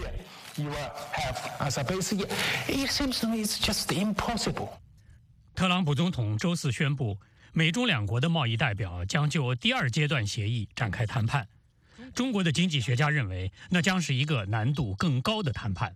特朗普总统周四宣布，美中两国的贸易代表将就第二阶段协议展开谈判。中国的经济学家认为，那将是一个难度更高的谈判。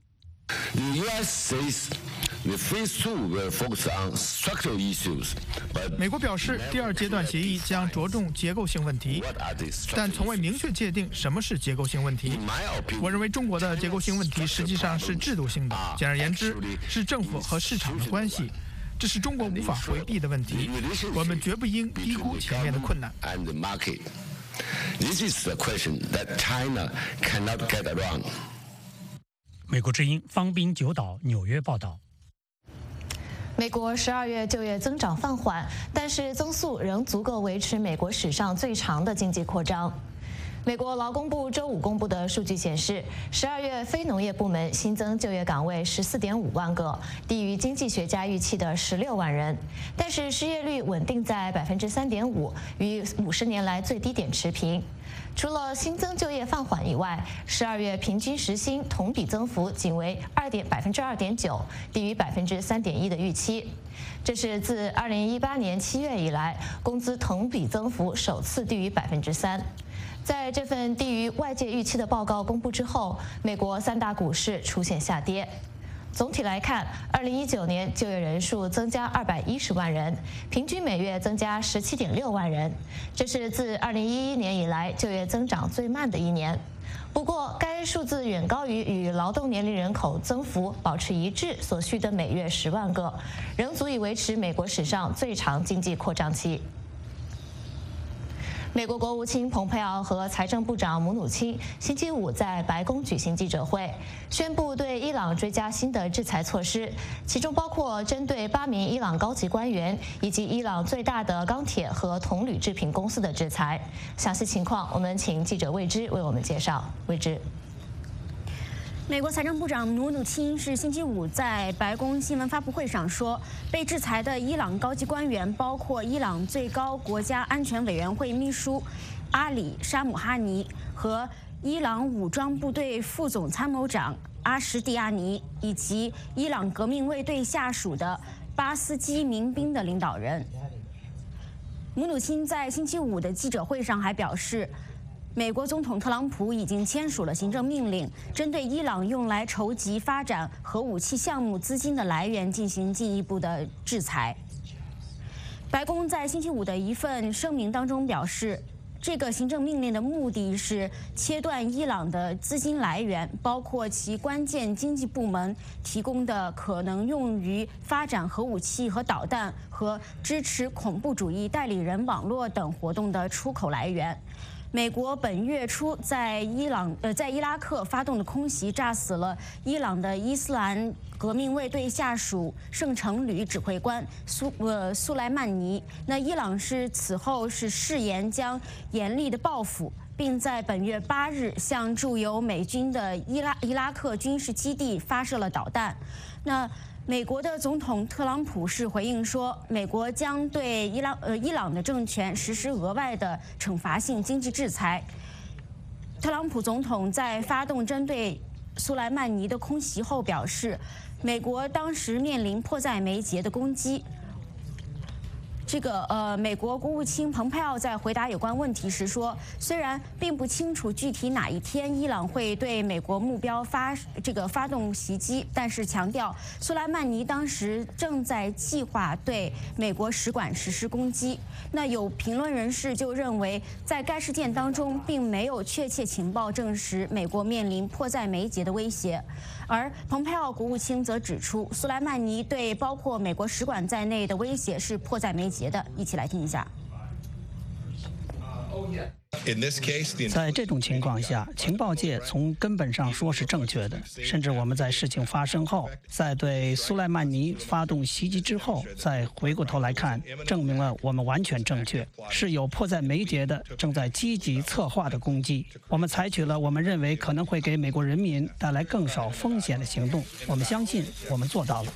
美国表示，第二阶段协议将着重结构性问题，但从未明确界定什么是结构性问题。我认为中国的结构性问题实际上是制度性的，简而言之，是政府和市场的关系。这是中国无法回避的问题，我们绝不应低估前面的困难。 This is a question that China cannot get around. 美国之音方斌九岛纽约报道。 美国十二月就业增长放缓，但是增速仍足够维持美国史上最长的经济扩张。美国劳工部周五公布的数据显示，十二月非农业部门新增就业岗位十四点五万个，低于经济学家预期的十六万人。但是失业率稳定在百分之三点五，与五十年来最低点持平。除了新增就业放缓以外，十二月平均时薪同比增幅仅为二点百分之二点九，低于百分之三点一的预期。这是自二零一八年七月以来，工资同比增幅首次低于百分之三。在这份低于外界预期的报告公布之后，美国三大股市出现下跌。总体来看，二零一九年就业人数增加二百一十万人，平均每月增加十七点六万人，这是自二零一一年以来就业增长最慢的一年。不过，该数字远高于与劳动年龄人口增幅保持一致所需的每月十万个，仍足以维持美国史上最长经济扩张期。 美国国务卿蓬佩奥和财政部长姆努钦星期五在白宫举行记者会，宣布对伊朗追加新的制裁措施，其中包括针对八名伊朗高级官员以及伊朗最大的钢铁和铜铝制品公司的制裁。详细情况，我们请记者魏之为我们介绍。魏之。 美国财政部长努努钦是星期五在白宫新闻发布会上说，被制裁的伊朗高级官员包括伊朗最高国家安全委员会秘书阿里沙姆哈尼和伊朗武装部队副总参谋长阿什蒂亚尼，以及伊朗革命卫队下属的巴斯基民兵的领导人。姆努钦在星期五的记者会上还表示，美国总统特朗普已经签署了行政命令，针对伊朗用来筹集发展核武器项目资金的来源进行进一步的制裁。白宫在星期五的一份声明当中表示，这个行政命令的目的是切断伊朗的资金来源，包括其关键经济部门提供的可能用于发展核武器和导弹和支持恐怖主义代理人网络等活动的出口来源。美国本月初在伊朗呃在伊拉克发动的空袭，炸死了伊朗的伊斯兰革命卫队下属圣城旅指挥官苏呃苏莱曼尼。那伊朗是此后是誓言将严厉的报复，并在本月八日向驻有美军的伊拉伊拉克军事基地发射了导弹。那美国的总统特朗普是回应说，美国将对伊朗呃伊朗的政权实施额外的惩罚性经济制裁。特朗普总统在发动针对苏莱曼尼的空袭后表示，美国当时面临迫在眉睫的攻击。这个呃，美国国务卿蓬佩奥在回答有关问题时说，虽然并不清楚具体哪一天伊朗会对美国目标发这个发动袭击，但是强调苏莱曼尼当时正在计划对美国使馆实施攻击。那有评论人士就认为，在该事件当中并没有确切情报证实美国面临迫在眉睫的威胁。而蓬佩奥国务卿则指出，苏莱曼尼对包括美国使馆在内的威胁是迫在眉睫的。一起来听一下。 在这种情况下，情报界从根本上说是正确的，甚至我们在事情发生后，在对苏莱曼尼发动袭击之后，再回过头来看，证明了我们完全正确，是有迫在眉睫的、正在积极策划的攻击。我们采取了我们认为可能会给美国人民带来更少风险的行动，我们相信我们做到了。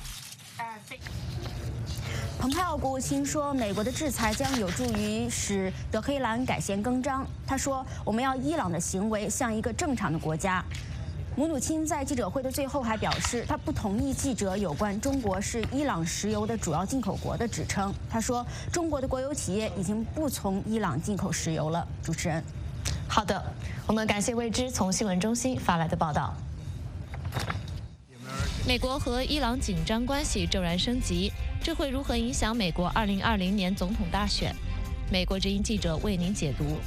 蓬佩奥国务卿说，美国的制裁将有助于使德黑兰改弦更张。他说，我们要伊朗的行为像一个正常的国家。姆努钦在记者会的最后还表示，他不同意记者有关中国是伊朗石油的主要进口国的指称。他说，中国的国有企业已经不从伊朗进口石油了。主持人， 好的，我们感谢魏之从新闻中心发来的报道。美国和伊朗紧张关系骤然升级，这会如何影响美国二零二零年总统大选？美国之音记者为您解读。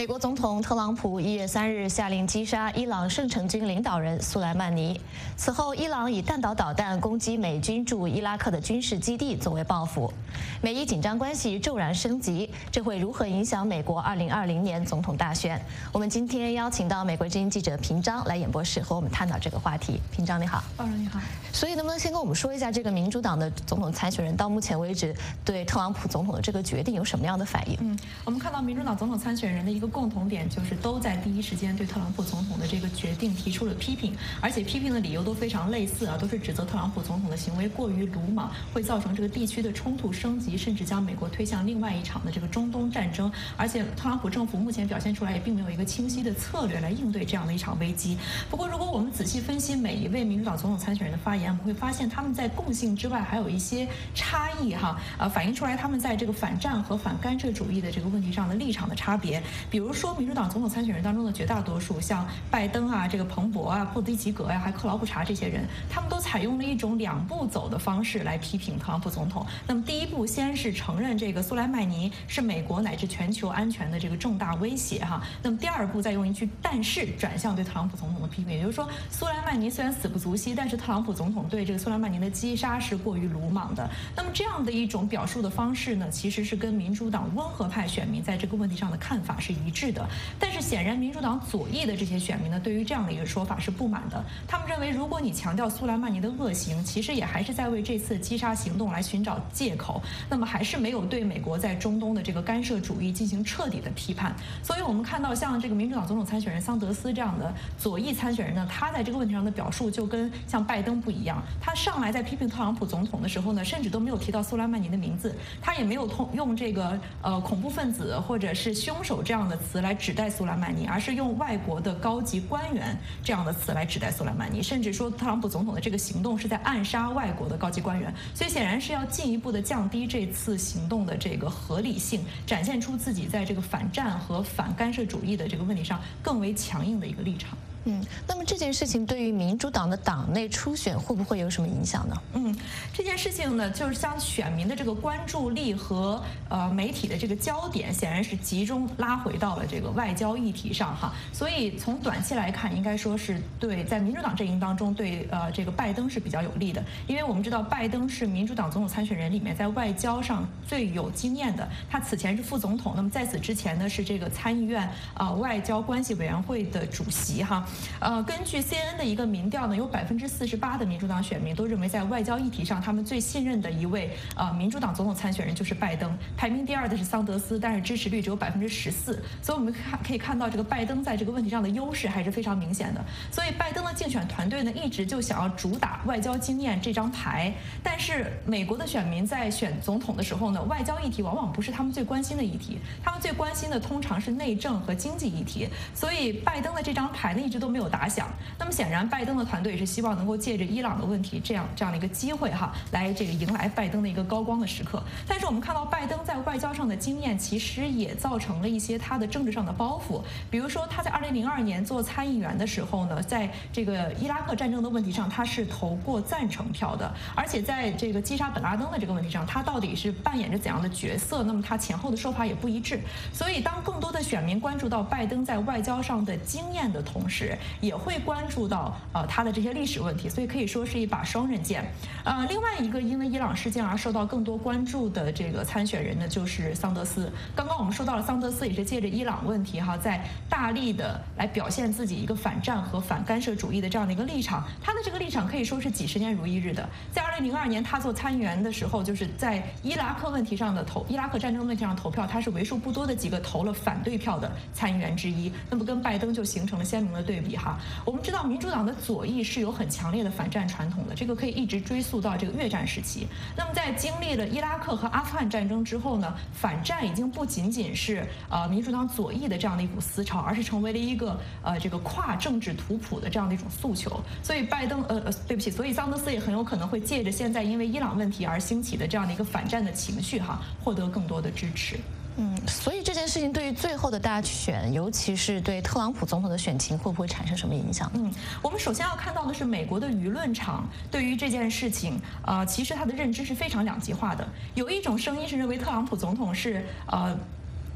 美国总统特朗普一月三日下令击杀伊朗圣城军领导人苏莱曼尼。此后，伊朗以弹道导弹攻击美军驻伊拉克的军事基地作为报复。美伊紧张关系骤然升级，这会如何影响美国二零二零年总统大选？我们今天邀请到美国之音记者平章来演播室和我们探讨这个话题。平章你好， 报长你好。 所以能不能先跟我们说一下，这个民主党的总统参选人到目前为止对特朗普总统的这个决定有什么样的反应？ 嗯，我们看到民主党总统参选人的一个共同点就是都在第一时间对特朗普总统的这个决定提出了批评，而且批评的理由都非常类似啊，都是指责特朗普总统的行为过于鲁莽，会造成这个地区的冲突升级，甚至将美国推向另外一场的这个中东战争。而且特朗普政府目前表现出来也并没有一个清晰的策略来应对这样的一场危机。不过，如果我们仔细分析每一位民主党总统参选人的发言，我们会发现他们在共性之外还有一些差异哈，呃，反映出来他们在这个反战和反干涉主义的这个问题上的立场的差别。比如说，民主党总统参选人当中的绝大多数，像拜登啊、这个彭博啊、布迪吉格呀、啊，还克劳布查这些人，他们都采用了一种两步走的方式来批评特朗普总统。那么第一步，先是承认这个苏莱曼尼是美国乃至全球安全的这个重大威胁哈。那么第二步，再用一句但是转向对特朗普总统的批评，也就是说，苏莱曼尼虽然死不足惜，但是特朗普总统对这个苏莱曼尼的击杀是过于鲁莽的。那么这样的一种表述的方式呢，其实是跟民主党温和派选民在这个问题上的看法是一致的。但是显然，民主党左翼的这些选民呢，对于这样的一个说法是不满的。他们认为，如果你强调苏莱曼尼的恶行，其实也还是在为这次击杀行动来寻找借口，那么还是没有对美国在中东的这个干涉主义进行彻底的批判。所以我们看到，像这个民主党总统参选人桑德斯这样的左翼参选人呢，他在这个问题上的表述就跟像拜登不一样。他上来在批评特朗普总统的时候呢，甚至都没有提到苏莱曼尼的名字，他也没有通用这个呃恐怖分子或者是凶手这样的词来指代苏莱曼尼，而是用外国的高级官员这样的词来指代苏莱曼尼，甚至说特朗普总统的这个行动是在暗杀外国的高级官员，所以显然是要进一步的降低这次行动的这个合理性，展现出自己在这个反战和反干涉主义的这个问题上更为强硬的一个立场。 嗯，那么这件事情对于民主党的党内初选会不会有什么影响呢？ 嗯，这件事情呢，就是将选民的这个关注力和呃媒体的这个焦点，显然是集中拉回到了这个外交议题上哈。所以从短期来看，应该说是对在民主党阵营当中对呃这个拜登是比较有利的，因为我们知道拜登是民主党总统参选人里面在外交上最有经验的，他此前是副总统，那么在此之前呢是这个参议院啊、呃、外交关系委员会的主席哈。呃，根据 C N N 的一个民调呢，有百分之四十八的民主党选民都认为，在外交议题上，他们最信任的一位呃民主党总统参选人就是拜登。排名第二的是桑德斯，但是支持率只有百分之十四。所以我们看可以看到，这个拜登在这个问题上的优势还是非常明显的。所以拜登的竞选团队呢，一直就想要主打外交经验这张牌。但是美国的选民在选总统的时候呢，外交议题往往不是他们最关心的议题，他们最关心的通常是内政和经济议题。所以拜登的这张牌呢，一直都没有打响。那么显然，拜登的团队是希望能够借着伊朗的问题这样这样的一个机会哈，来这个迎来拜登的一个高光的时刻。但是我们看到，拜登在外交上的经验其实也造成了一些他的政治上的包袱。比如说，他在二零零二年做参议员的时候呢，在这个伊拉克战争的问题上，他是投过赞成票的。而且在这个击杀本拉登的这个问题上，他到底是扮演着怎样的角色？那么他前后的说法也不一致。所以，当更多的选民关注到拜登在外交上的经验的同时，也会关注到呃他的这些历史问题，所以可以说是一把双刃剑。呃，另外一个因为伊朗事件而受到更多关注的这个参选人呢，就是桑德斯。刚刚我们说到了，桑德斯也是借着伊朗问题哈，在大力的来表现自己一个反战和反干涉主义的这样的一个立场。他的这个立场可以说是几十年如一日的。在二零零二年他做参议员的时候，就是在伊拉克问题上的投伊拉克战争问题上投票，他是为数不多的几个投了反对票的参议员之一。那么跟拜登就形成了鲜明的对比哈。我们知道民主党的左翼是有很强烈的反战传统的，这个可以一直追溯到这个越战时期。那么在经历了伊拉克和阿富汗战争之后呢，反战已经不仅仅是呃民主党左翼的这样的一股思潮，而是成为了一个呃这个跨政治图谱的这样的一种诉求。所以拜登呃呃对不起，所以桑德斯也很有可能会借着现在因为伊朗问题而兴起的这样的一个反战的情绪哈，获得更多的支持。 嗯，所以这件事情对于最后的大选，尤其是对特朗普总统的选情，会不会产生什么影响？ 嗯，我们首先要看到的是美国的舆论场对于这件事情，呃，其实他的认知是非常两极化的。有一种声音是认为特朗普总统是呃。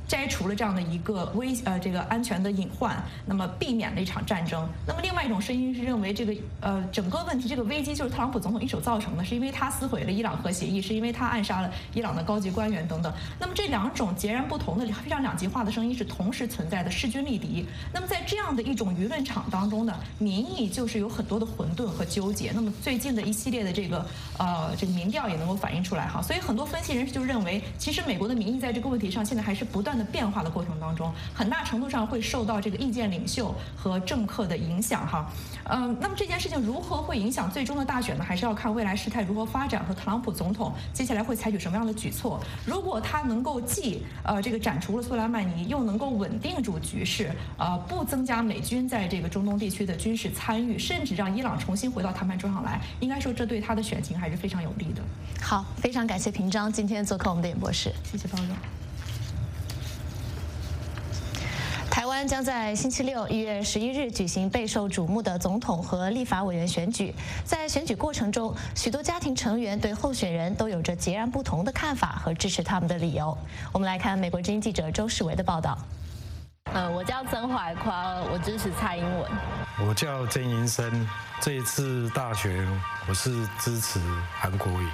摘除了这样的一个危呃这个安全的隐患，那么避免了一场战争。那么另外一种声音是认为这个呃整个问题这个危机就是特朗普总统一手造成的，是因为他撕毁了伊朗核协议，是因为他暗杀了伊朗的高级官员等等。那么这两种截然不同的非常两极化的声音是同时存在的，势均力敌。那么在这样的一种舆论场当中呢，民意就是有很多的混沌和纠结。那么最近的一系列的这个呃这个民调也能够反映出来哈，所以很多分析人士就认为，其实美国的民意在这个问题上现在还是不断的变化的过程当中，很大程度上会受到这个意见领袖和政客的影响哈。嗯、呃，那么这件事情如何会影响最终的大选呢？还是要看未来事态如何发展和特朗普总统接下来会采取什么样的举措。如果他能够既呃这个斩除了苏莱曼尼，又能够稳定住局势，呃不增加美军在这个中东地区的军事参与，甚至让伊朗重新回到谈判桌上来，应该说这对他的选情还是非常有利的。 好，非常感谢平章今天做客我们的演播室， 谢谢包容。 台湾将在星期六一月十一日举行备受瞩目的总统和立法委员选举。在选举过程中，许多家庭成员对候选人都有着截然不同的看法和支持他们的理由。我们来看美国之音记者周世维的报道。 呃，我叫曾怀宽，我支持蔡英文。 我叫曾银生，这一次大选我是支持韩国瑜。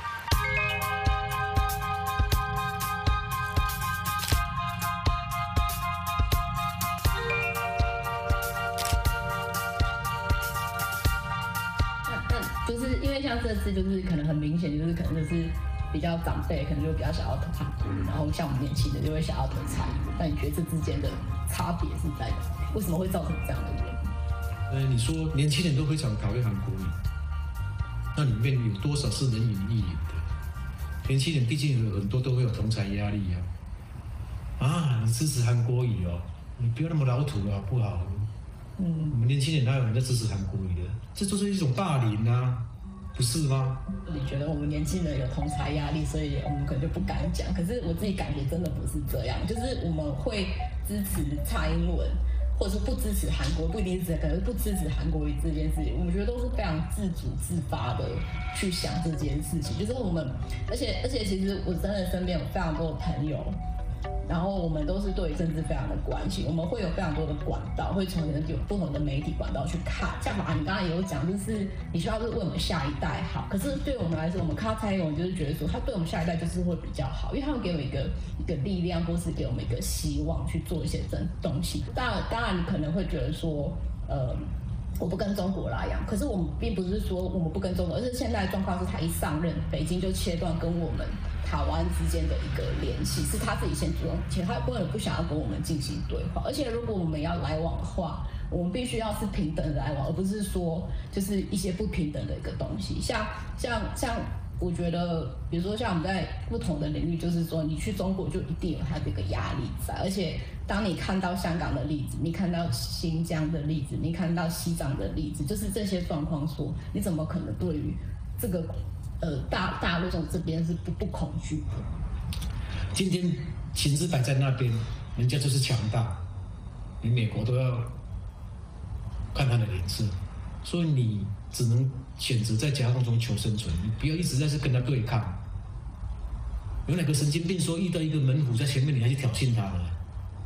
就是因为像这次就是可能很明显，就是可能就是比较长辈，可能就比较想要投韩国瑜，然后像我们年轻人就会想要投蔡英文。那你觉得这之间的差别是在哪？为什么会造成这样的原因？ 呃，你说年轻人都非常讨厌韩国瑜，那里面有多少是人云亦云的？年轻人毕竟有很多都会有同侪压力啊。啊，你支持韩国瑜哦，你不要那么老土了好不好？嗯，我们年轻人哪有人在支持韩国瑜的？这就是一种霸凌啊，不是吗？ 你觉得我们年轻人有同侪压力，所以我们可能就不敢讲。可是我自己感觉真的不是这样，就是我们会支持蔡英文，或者是不支持韩国，不一定是可能是不支持韩国瑜这件事情，我觉得都是非常自主自发的去想这件事情。就是我们，而且而且其实我真的身边有非常多的朋友。然后我们都是对政治非常的关心，我们会有非常多的管道，会从有不同的媒体管道去看。像马，你刚刚也有讲，就是你需要是为我们下一代好。可是对我们来说，我们看到蔡英文就是觉得说，他对我们下一代就是会比较好，因为他们给我们一个一个力量，或是给我们一个希望去做一些真东西。当然，当然你可能会觉得说，呃。我不跟中国那样，可是我们并不是说我们不跟中国，而是现在的状况是他一上任，北京就切断跟我们台湾之间的一个联系，是他自己先主动，其实他根本不想要跟我们进行对话。而且如果我们要来往的话，我们必须要是平等的来往，而不是说就是一些不平等的一个东西。像像像，我觉得，比如说像我们在不同的领域，就是说你去中国就一定有它的一个压力在，而且。当你看到香港的例子，你看到新疆的例子，你看到西藏的例子，就是这些状况说，你怎么可能对于这个呃大大陆这边是不不恐惧的？ 今天形势摆在那边，人家就是强大，你美国都要看他的脸色，所以你只能选择在夹缝中求生存，你不要一直在这跟他对抗。有哪个神经病说遇到一个猛虎在前面，你还去挑衅他了？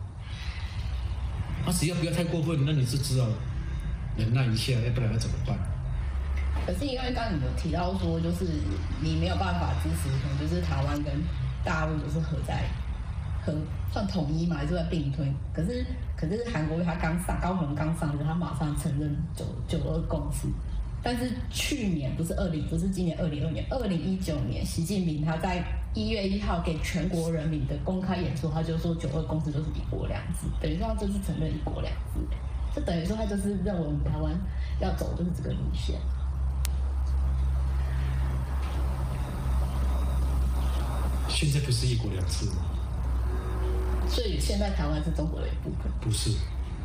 他只要不要太过分，那你是知道忍耐一下，要不然要怎么办？ 可是因为刚刚你有提到说，就是你没有办法支持，可能就是台湾跟大陆就是合在合算统一嘛，还是在并吞？可是可是韩国他刚上高虹刚上任，他马上承认九九二共识。但是去年不是二零，不是今年二零二年，二零一九年，习近平他在一月一号给全国人民的公开演说，他就说九二共识就是一国两制，等于说他就是承认一国两制，就等于说他就是认为我们台湾要走的就是这个路线。 现在不是一国两制吗？ 所以现在台湾是中国的一部分？ 不是，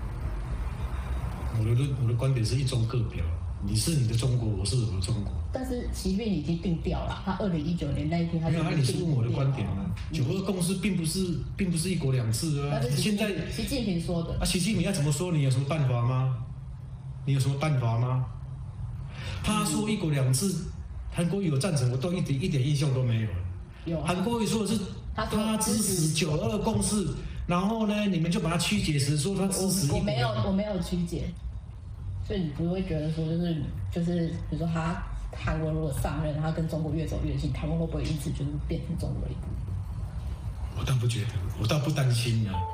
我的我的观点是一中各表。你是你的中国，我是我的中国。 但是习近平已经定调了，他二零一九年那一天他就定调。 没有，你是问我的观点啊？九二共识并不是，并不是一国两制啊。现在习近平说的。 啊，习近平要怎么说？你有什么办法吗？你有什么办法吗？他说一国两制，韩国瑜有赞成，我都一点一点印象都没有。 有。 韩国瑜说的是他支持九二共识， 然后呢，你们就把它曲解成说他支持一国。 我没有，我没有曲解，所以你不会觉得说就是就是，比如说他韩国如果上任，他跟中国越走越近，台湾会不会因此就是变成中国的一部分？ 我倒不觉得，我倒不担心啊。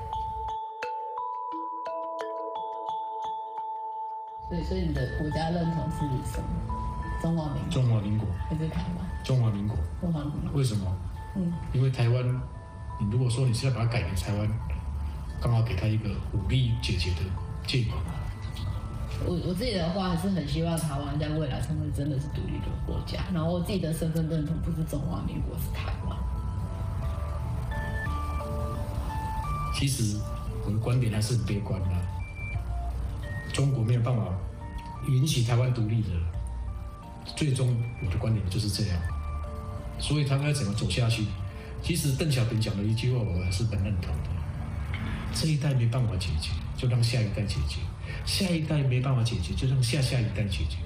所以，所以你的国家认同是什么？中华民国。 中华民国。 还是台湾？ 中华民国。 中华民国。 为什么？ 嗯， 因为台湾，你如果说你是要把它改成台湾，刚好给他一个武力解决的借口。 我我自己的话还是很希望台湾在未来成为真的是独立的国家，然后我自己的身份认同不是中华民国，是台湾。 其实我的观点还是很悲观的，中国没有办法允许台湾独立的，最终我的观点就是这样。所以他们要怎么走下去？其实邓小平讲的一句话，我还是很认同的。这一代没办法解决，就让下一代解决；下一代没办法解决，就让下下一代解决。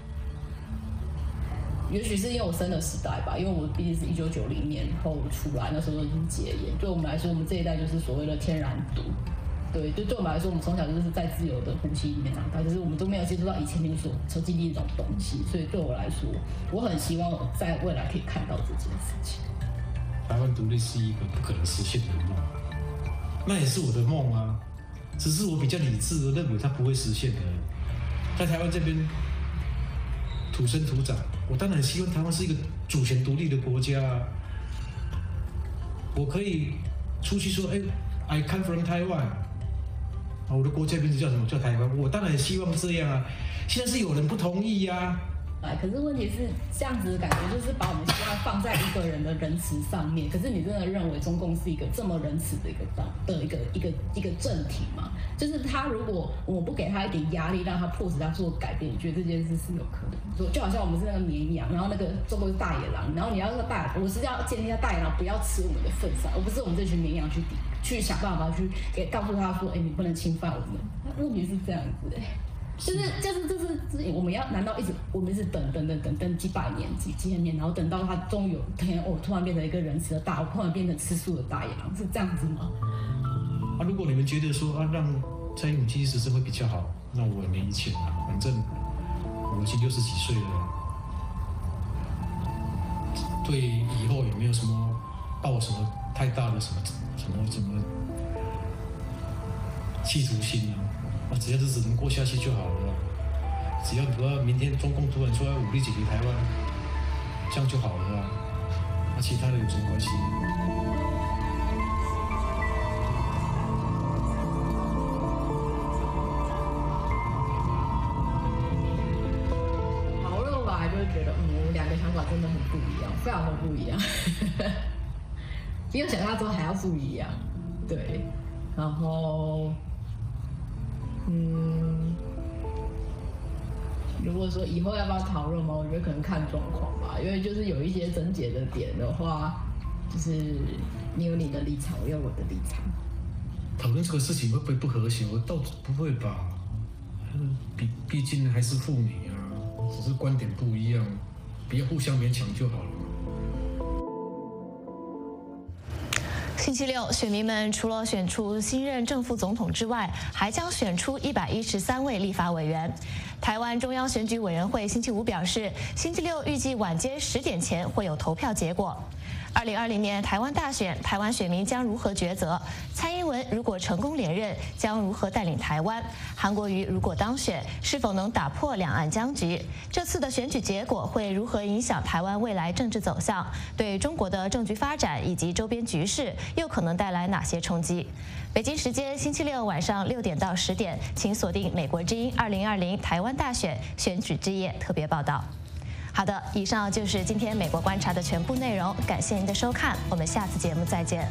也许是因为我生的时代吧，因为我毕竟是一九九零年后出来，那时候已经戒严。对我们来说，我们这一代就是所谓的天然毒。对，就对我们来说，我们从小就是在自由的呼吸里面长大，就是我们都没有接触到以前你所所经历的这种东西，所以对我来说，我很希望在未来可以看到这件事情。 台湾独立是一个不可能实现的梦，那也是我的梦啊，只是我比较理智的认为它不会实现的。在台湾这边土生土长，我当然希望台湾是一个主权独立的国家啊。我可以出去说，哎、欸、，I come from Taiwan。我的国家名字叫什么？叫台湾。我当然希望这样啊。现在是有人不同意呀、啊。 哎，可是问题是这样子的感觉，就是把我们希望放在一个人的仁慈上面。可是你真的认为中共是一个这么仁慈的一个的一个一个一个政体吗？就是他如果我不给他一点压力，让他迫使他做改变，你觉得这件事是有可能？说就好像我们是那个绵羊，然后那个中国是大野狼，然后你要那个大，我是要建立下大野狼不要吃我们的份上，而不是我们这群绵羊去抵。去想办法去给告诉他说，哎、欸，你不能侵犯我们。问题是这样子、欸，就是就是就是我们要难道一直我们一直等等等等等几百年几几千年，然后等到他终于有一天，我、哦、突然变成一个仁慈的大，我突然变成吃素的大野狼，是这样子吗？ 啊，如果你们觉得说啊让蔡英文继续执政会比较好，那我也没意见啊，反正我已经六十几岁了，对以后也没有什么抱什么太大的什么。什么什么企图心啊？啊，只要日子能过下去就好了。只要不要明天中共突然说要武力解决台湾，这样就好了啊。那、啊、其他的有什么关系？ 讨论吧，就会觉得，嗯，我们两个想法真的很不一样，非常的不一样。比我想象中还要不一样，对，然后，嗯，如果说以后要不要讨论吗？我觉得可能看状况吧，因为就是有一些症结的点的话，就是你有你的立场，我有我的立场。 讨论这个事情会不会不和谐？我倒不会吧，毕毕竟还是父女啊，只是观点不一样，不要互相勉强就好了。 星期六，选民们除了选出新任正副总统之外，还将选出一百一十三位立法委员。台湾中央选举委员会星期五表示，星期六预计晚间十点前会有投票结果。二零二零年台湾大选，台湾选民将如何抉择？蔡英文如果成功连任，将如何带领台湾？韩国瑜如果当选，是否能打破两岸僵局？这次的选举结果会如何影响台湾未来政治走向？对中国的政局发展以及周边局势又可能带来哪些冲击？北京时间星期六晚上六点到十点，请锁定美国之音二零二零台湾大选选举之夜特别报道。好的，以上就是今天美国观察的全部内容，感谢您的收看，我们下次节目再见。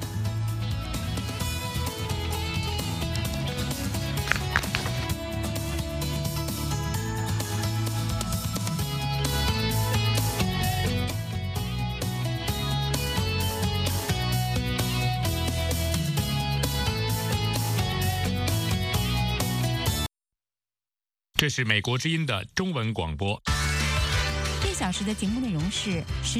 这是美国之音的中文广播。 一小时的节目内容是。